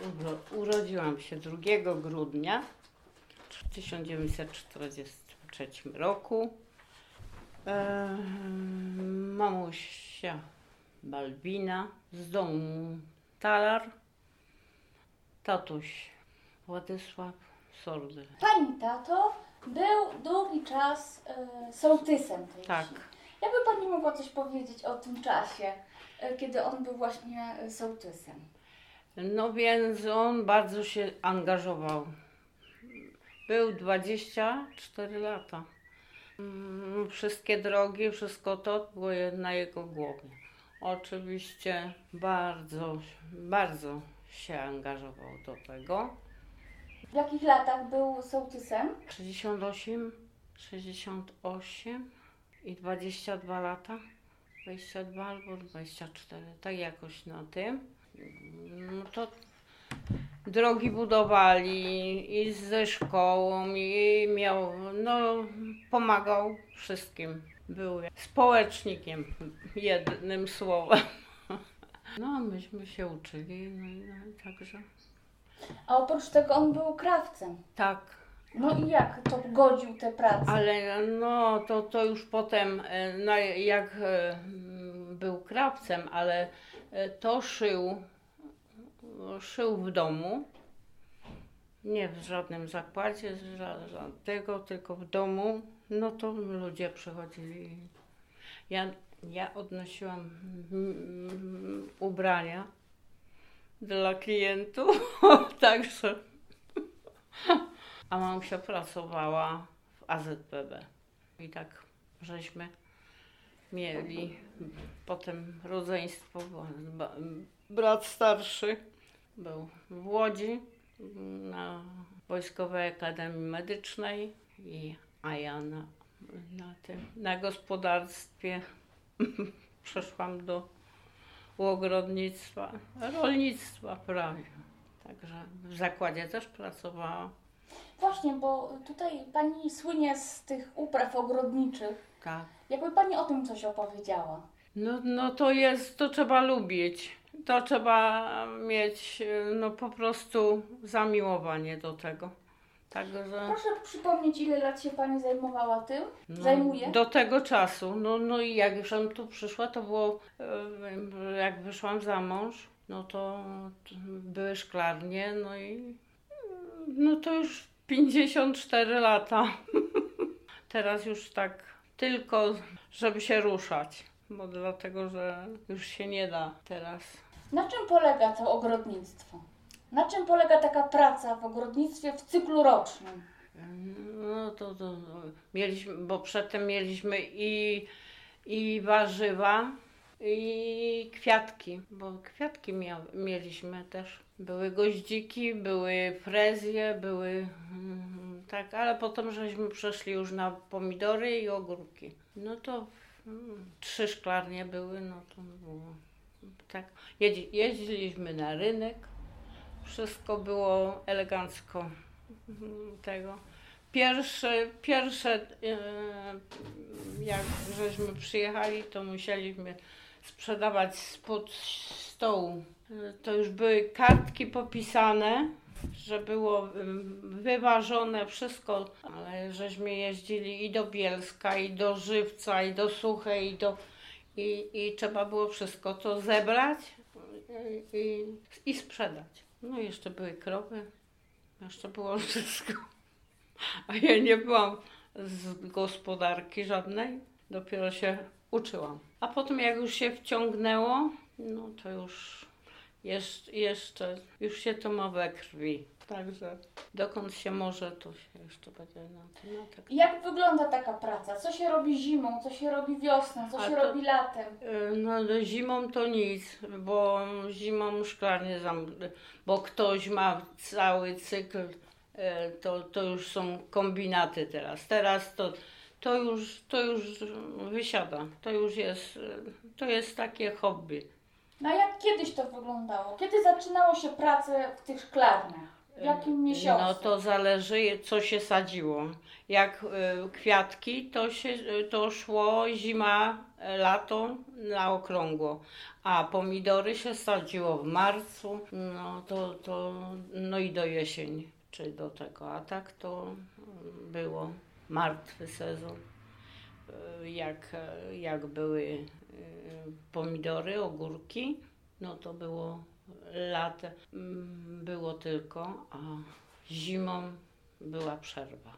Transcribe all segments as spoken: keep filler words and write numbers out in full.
uro- urodziłam się drugiego grudnia w tysiąc dziewięćset czterdziestym trzecim roku. E, mamusia Balbina z domu Talar, tatuś Władysław Sordy. Pani tato był długi czas y, sołtysem tej Tak. wsi. Jakby pani mogła coś powiedzieć o tym czasie, y, kiedy on był właśnie y, sołtysem? No więc on bardzo się angażował. Był dwadzieścia cztery lata. Mm, Wszystkie drogi, wszystko to było na jego głowie. Oczywiście bardzo, bardzo się angażował do tego. W jakich latach był sołtysem? sześćdziesiąt osiem, sześćdziesiąt osiem i dwadzieścia dwa lata. dwadzieścia dwa albo dwadzieścia cztery, tak jakoś na tym. No to drogi budowali i ze szkołą i miał, no pomagał wszystkim. Był społecznikiem, jednym słowem. No myśmy się uczyli, no i, no i także A oprócz tego on był krawcem. tak. No i jak to godził tę pracę? Ale no to, to już potem, e, no, jak e, m, był krawcem, ale e, to szył, szył w domu, nie w żadnym zakładzie, ża- żadnego, tylko w domu, no to ludzie przychodzili. Ja, ja odnosiłam mm, ubrania dla klientów, także... A mamusia pracowała w A Z P B. I tak żeśmy mieli potem rodzeństwo, bo ba- brat starszy był w Łodzi na Wojskowej Akademii Medycznej, i, a ja na, na tym, na gospodarstwie przeszłam do ogrodnictwa, rolnictwa prawie. Także w zakładzie też pracowałam. Właśnie, bo tutaj pani słynie z tych upraw ogrodniczych. Tak. Jakby pani o tym coś opowiedziała? No, no to jest, to trzeba lubić. To trzeba mieć no po prostu zamiłowanie do tego. Także Proszę przypomnieć, ile lat się pani zajmowała tym? no, Zajmuje? do tego czasu. No, no i jak już tu przyszła, to było, e, jak wyszłam za mąż, no to były szklarnie, no i no to już pięćdziesiąt cztery lata. Teraz już tak tylko, żeby się ruszać, bo dlatego, że już się nie da teraz. Na czym polega to ogrodnictwo? Na czym polega taka praca w ogrodnictwie w cyklu rocznym? No to, to, to mieliśmy, bo przedtem mieliśmy i, i warzywa, i kwiatki, bo kwiatki mia, mieliśmy też. Były goździki, były frezje, były mm, tak, ale potem żeśmy przeszli już na pomidory i ogórki. No to mm, trzy szklarnie były, no to było tak. Jedzi, jeździliśmy na rynek, wszystko było elegancko mm, tego. Pierwsze, pierwsze yy, jak żeśmy przyjechali, to musieliśmy sprzedawać spod stołu. To już były kartki popisane, że było wyważone wszystko, ale żeśmy jeździli i do Bielska, i do Żywca, i do Suchej, i, do, i, i trzeba było wszystko to zebrać i, i, i sprzedać. No i jeszcze były krowy, jeszcze było wszystko. A ja nie byłam z gospodarki żadnej, dopiero się uczyłam. A potem jak już się wciągnęło, no to już jeszcze, jeszcze już się to ma we krwi. Także dokąd się może, to się jeszcze będzie na tym. No, tak. Jak wygląda taka praca? Co się robi zimą, co się robi wiosną, co A się to- robi latem? Y, No zimą to nic, bo zimą szklarnie zam... bo ktoś ma cały cykl, y, to, to już są kombinaty teraz. Teraz to, to, już, to już wysiada, to już jest, y, to jest takie hobby. No a jak kiedyś to wyglądało? Kiedy zaczynało się pracę w tych szklarniach? W jakim miesiącu? No to zależy, co się sadziło. Jak y, kwiatki, to, się, to szło zima lato na okrągło, a pomidory się sadziło w marcu, no to, to no i do jesieni, czy do tego, a tak to było martwy sezon. Jak, jak były pomidory, ogórki, no to było latem, było tylko, a zimą była przerwa.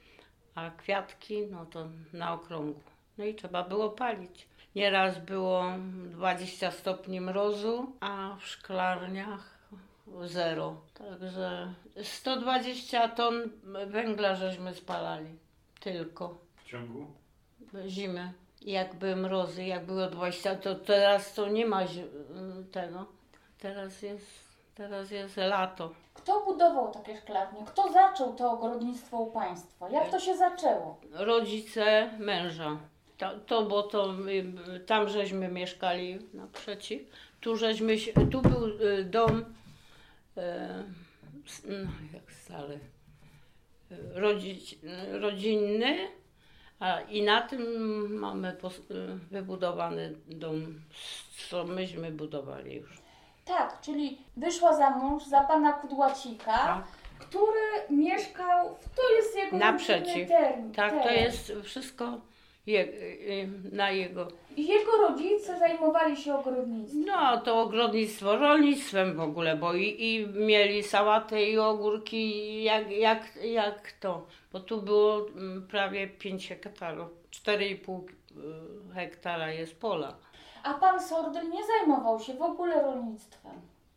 A kwiatki, no to na okrągło. No i trzeba było palić. Nieraz było dwadzieścia stopni mrozu, a w szklarniach zero. Także sto dwadzieścia ton węgla żeśmy spalali. Tylko. W ciągu? Zimy. Jak były mrozy, jak było dwadzieścia, to teraz to nie ma tego. Teraz jest, teraz jest lato. Kto budował takie szklarnie? Kto zaczął to ogrodnictwo u Państwa? Jak to się zaczęło? Rodzice męża. To, to bo to y, tam żeśmy mieszkali naprzeciw. Tu żeśmy, się- tu był y, dom, y, s- no jak stary, y, rodzic, y, rodzinny, a i na tym mamy pos, y, wybudowany dom, co myśmy budowali już. Tak, czyli wyszła za mąż za pana Kudłacika, Tak. który mieszkał, to jest jego Naprzeciw. rodzinny teren. Tak, to teren. jest wszystko je, y, na jego. I jego rodzice zajmowali się ogrodnictwem. No, to ogrodnictwo, rolnictwem w ogóle, bo i, i mieli sałatę i ogórki, jak, jak, jak to, bo tu było mm, prawie pięć hektarów, cztery i pół y, hektara jest pola. A pan Sordel nie zajmował się w ogóle rolnictwem.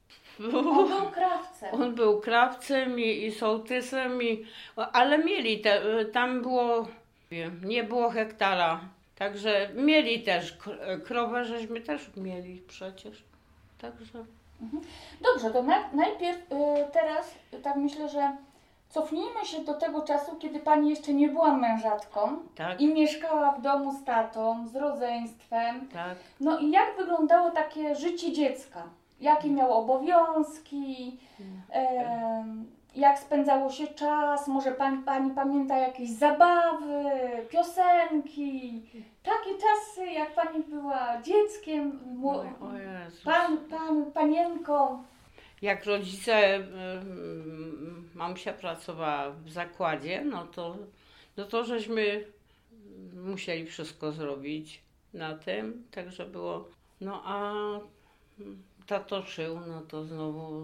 On był krawcem. On był krawcem i, i sołtysem, i, ale mieli, te, tam było, wiem, nie było hektara, także mieli też, k- krowę żeśmy też mieli przecież, także. Dobrze, to na, najpierw y, teraz tak myślę, że cofnijmy się do tego czasu, kiedy pani jeszcze nie była mężatką Tak, i mieszkała w domu z tatą, z rodzeństwem. tak. No i jak wyglądało takie życie dziecka? Jakie miało obowiązki? Em, jak spędzało się czas? Może pani, pani pamięta jakieś zabawy, piosenki? Takie czasy, jak pani była dzieckiem, mło- O, o Jezus. pan, pan, panienką. Jak rodzice, ym, mamusia pracowała w zakładzie, no to, no to żeśmy musieli wszystko zrobić na tym, także było, no a tato szył, no to znowu,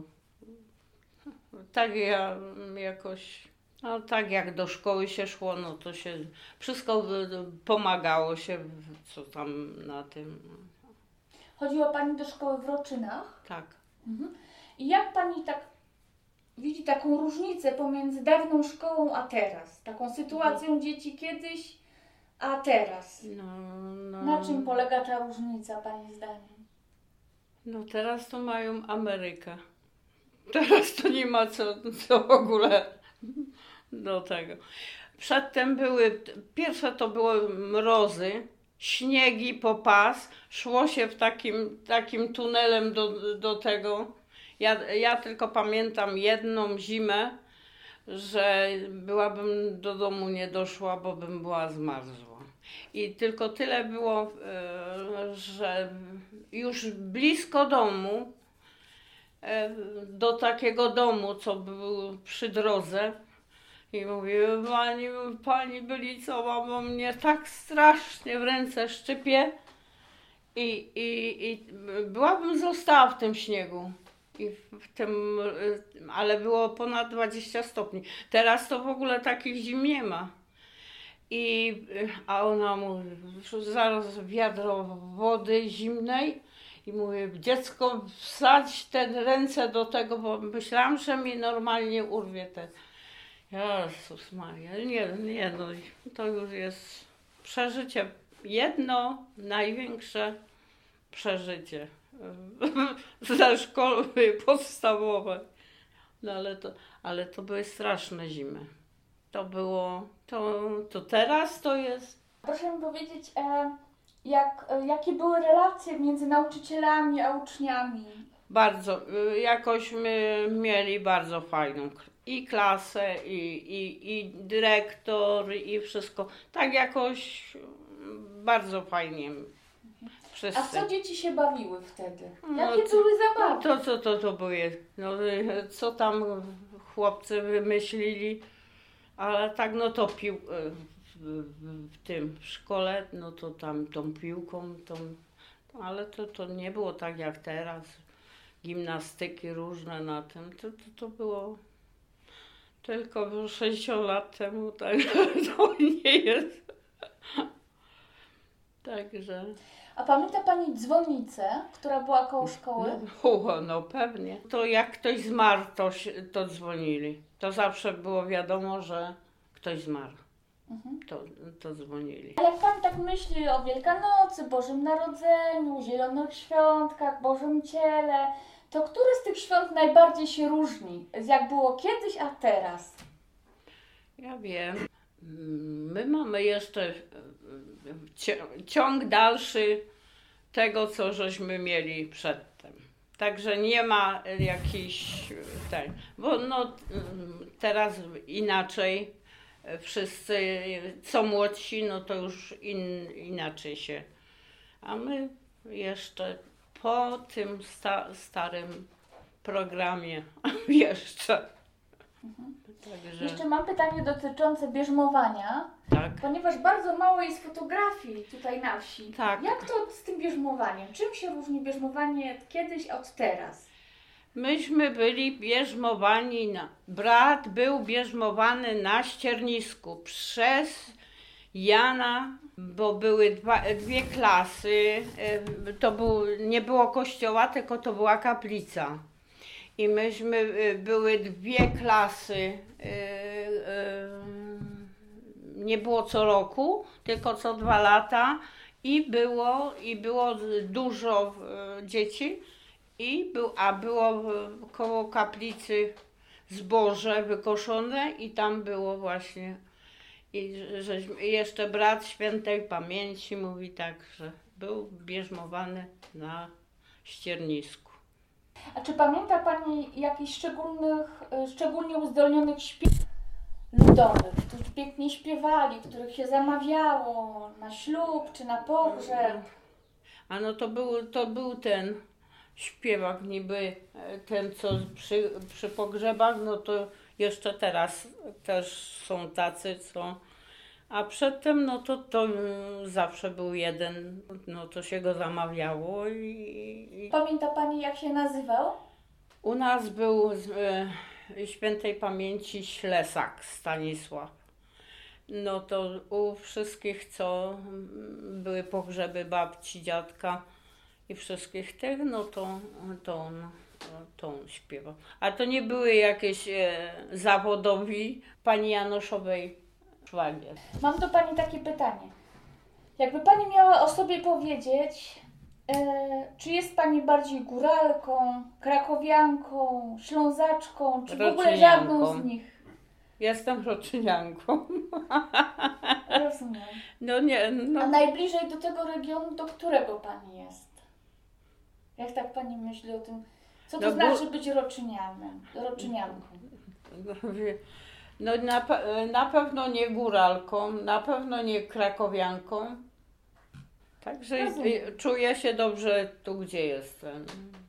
tak ja jakoś, no tak jak do szkoły się szło, no to się, wszystko pomagało się, co tam na tym, Chodziła pani do szkoły w Roczynach. tak. Mhm. I jak pani tak widzi taką różnicę pomiędzy dawną szkołą a teraz? Taką sytuacją dzieci kiedyś, a teraz? No, no. Na czym polega ta różnica pani zdaniem? No teraz to mają Amerykę. Teraz to nie ma co, co w ogóle do tego. Przedtem były, pierwsze to były mrozy, śniegi po pas, szło się w takim, takim tunelem do, do tego. Ja, ja tylko pamiętam jedną zimę, że byłabym do domu nie doszła, bo bym była zmarzła. I tylko tyle było, e, że już blisko domu, e, do takiego domu, co był przy drodze, i mówię, pani, pani Bylicowa, bo mnie tak strasznie w ręce szczypie, i, i, i byłabym została w tym śniegu. I w tym, ale było ponad dwadzieścia stopni. Teraz to w ogóle takich zim nie ma. I, a ona mówi, zaraz wiadro wody zimnej i mówię, dziecko, wsadź te ręce do tego, bo myślałam, że mi normalnie urwie te. Jezus Maria, nie, nie no, to już jest przeżycie, jedno największe przeżycie ze szkoły podstawowej. No ale to, ale to były straszne zimy. To było, to, to teraz to jest. Proszę mi powiedzieć, e, jak, e, jakie były relacje między nauczycielami a uczniami? Bardzo, y, jakoś my mieli bardzo fajną k- i klasę, i, i, i dyrektor, i wszystko. Tak jakoś mm, bardzo fajnie Wszyscy. A co dzieci się bawiły wtedy? No, Jakie to- były No zabawy? to co to, to były? No, y, co tam chłopcy wymyślili, ale tak no to pił y, w, w, w tym w szkole, no to tam tą piłką, tą, ale to, to nie było tak jak teraz. Gimnastyki różne na tym, to, to, to było tylko sześćdziesiąt lat temu, także to nie jest. Także. A pamięta Pani dzwonnicę, która była koło szkoły? No, no pewnie. To jak ktoś zmarł, to, się- to dzwonili. To zawsze było wiadomo, że ktoś zmarł. Mhm. To, to dzwonili. A jak Pan tak myśli o Wielkanocy, Bożym Narodzeniu, Zielonych Świątkach, Bożym Ciele, to który z tych świąt najbardziej się różni? Z jak było kiedyś, a teraz? Ja wiem. Mm, My mamy jeszcze e, ci- ciąg dalszy tego, co żeśmy mieli przedtem. Także nie ma jakichś e, ten, bo no mm, teraz inaczej e, wszyscy, e, co młodsi, no to już in, inaczej się. A my jeszcze po tym sta, starym programie jeszcze. Także Jeszcze mam pytanie dotyczące bierzmowania, tak. ponieważ bardzo mało jest fotografii tutaj na wsi. Tak. Jak to z tym bierzmowaniem? Czym się różni bierzmowanie kiedyś od teraz? Myśmy byli bierzmowani, na, brat był bierzmowany na ściernisku przez Jana, bo były dwa, dwie klasy, e, to był, nie było kościoła, tylko to była kaplica. I myśmy, e, były dwie klasy, e, e, nie było co roku, tylko co dwa lata i było, i było dużo e, dzieci. I był, a było w- koło kaplicy zboże wykoszone i tam było właśnie, i żeśmy, i jeszcze brat świętej pamięci mówi tak, że był bierzmowany na ściernisku. A czy pamięta Pani jakichś szczególnych, y, szczególnie uzdolnionych śpiewów ludowych, którzy pięknie śpiewali, których się zamawiało na ślub czy na pogrzeb? A no to był, to był ten śpiewak niby, e, ten co przy, przy pogrzebach, no to jeszcze teraz też są tacy, co... A przedtem no to, to mm, zawsze był jeden, no to się go zamawiało i, i Pamięta Pani, jak się nazywał? u nas był z e, świętej pamięci Ślesak Stanisław. No to u wszystkich, co mm, były pogrzeby babci, dziadka i wszystkich tych, no to, to, on, to on śpiewał. A to nie były jakieś e, zawodowi pani Janoszowej szwagier. Mam do Pani takie pytanie. Jakby Pani miała o sobie powiedzieć, e, czy jest Pani bardziej góralką, krakowianką, ślązaczką, czy w ogóle żadną z Roczynianką. nich? Jestem roczynianką. Rozumiem. No nie, A no. najbliżej do tego regionu, do którego Pani jest? Jak tak Pani myśli o tym, co to No bo- znaczy być roczynianem, roczynianką? No na, pe- na pewno nie góralką, na pewno nie krakowianką. Także Rozumiem. y, czuję się dobrze tu, gdzie jestem.